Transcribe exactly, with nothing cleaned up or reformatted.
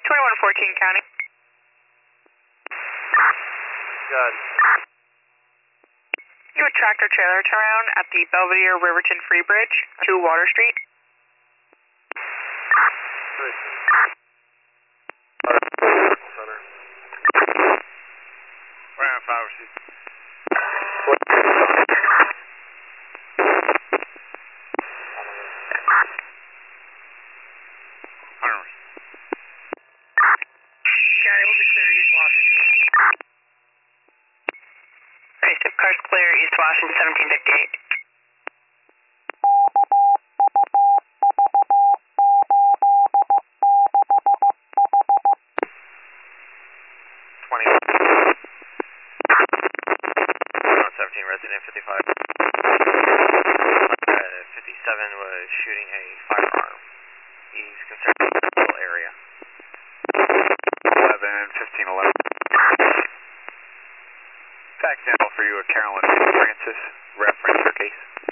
twenty-one fourteen County. Got it. You a tractor trailer turnaround at the Belvedere Riverton Free Bridge to Water Street. Center. Round five or six. Got it, we'll be clear East Washington. Alright, so car's clear East Washington seventeen fifty-eight. twenty. seventeen resident fifty-five. Uh, fifty-seven was shooting a firearm. He's concerned with the whole area. eleven, fifteen, eleven. Fax sample for you at Carolyn Francis. Reference your case.